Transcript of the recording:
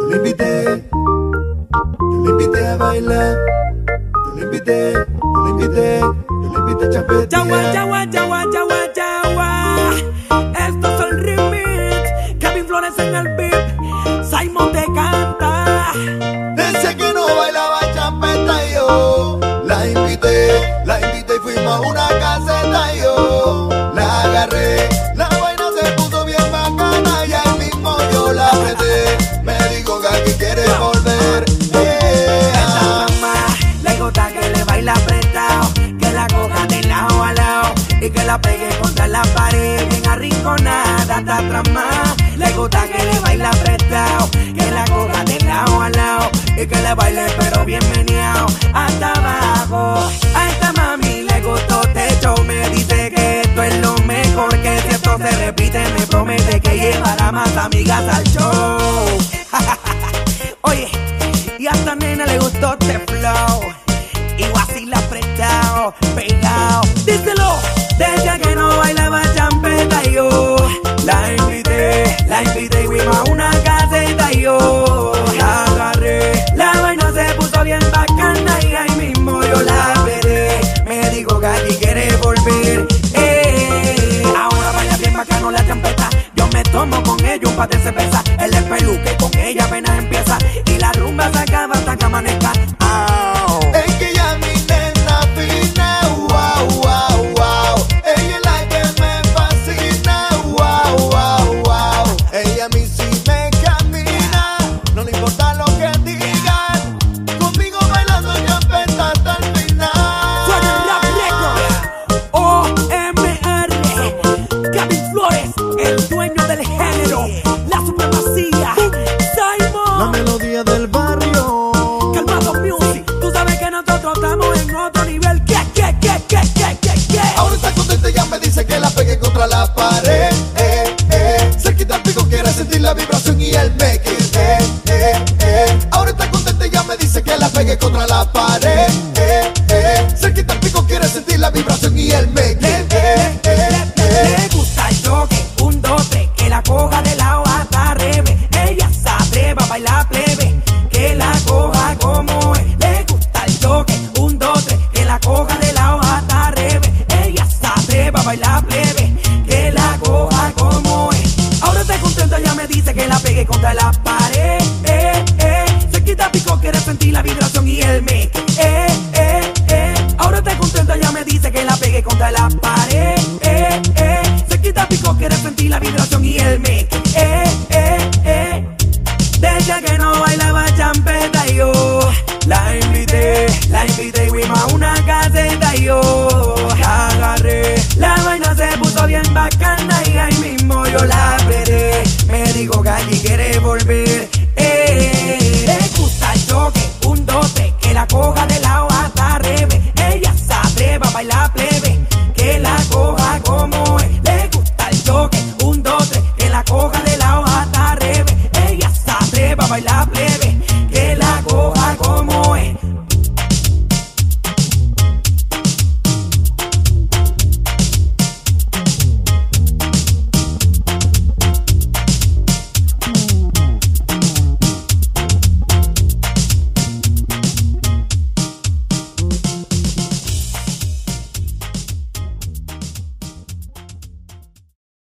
Yo le invité, yo le invité a bailar. Yo le invité, yo le invité, yo le invité a chapetear. Yawa, yawa, yawa, yawa, yawa. Esto es el remix. Kevin Flores en el beat. Simon te canta. Decía que no bailaba champeta y yo la invité y fuimos a una caseta y yo la agarré. La vaina se puso bien bacana y ahí mismo yo la apreté. Me dijo que aquí quiere volver. Esta mamá le gusta que le baila apretado, que la coja de lado a lado y que la pegue contra la pared bien arrinconada hasta atrás más. Le gusta que le baila apretado, que la coja de lado a lado y que le baile pero bien meneado hasta abajo. A esta mami le gustó este show, me dice que esto es lo mejor, que si esto se repite me promete que llevará más amigas al show. Oye, y a esta nena le gustó este flow y vacila apretado, pegado. Díselo, decía que no bailaba champeta y yo la invité y fuimos a una caseta y yo la agarré. La vaina se puso bien bacana y ahí mismo yo la veré. Me dijo que aquí quiere volver. Ahora vaya bien bacano la champeta. Yo me tomo con ella un par de cerveza. Él es peluque, con ella apenas empieza y la rumba se acaba hasta que amanezca. Es que ella es mi nena fina, wow, wow, wow. Ella es la que me fascina, wow, wow, wow. Ella a mí sí me camina, no le importa lo que digan. Conmigo bailando champeta hasta el final. Suena el Rap Record, OMR, Kevin Flores, el dueño del género, la supremacía, La Simon, melodía del barrio. Calmado Music. Tú sabes que nosotros estamos en otro nivel. ¿Qué? Ahora está contenta y ya me dice que la pegue contra la pared. Cerquita al pico quiere sentir la vibración y el make it. Ahora está contenta y ya me dice que la pegue contra la pared. Cerquita al pico quiere sentir la vibración y el make it. Le gusta el choque, 1, 2, 3, que la coja de lado hasta revés. Ella se atreva a bailar plebe, que la coja como es. Le gusta el choque, 1, 2, 3, que la coja de lado hasta revés. Ella se atreva a bailar plebe, que la coja como es. Ahora está contenta, ya me dice que la pegue contra la pared. Se quita pico, quiere sentir la vibración y el make. Ahora está contenta, ya me dice que la pegue contra la pared. Se quita pico, quiere sentir la vibración y el make. Decía que no bailaba champeta y yo la invité y fuimos a una caseta y yo la agarré. La vaina se puso bien bacana y ahí mismo yo la apreté.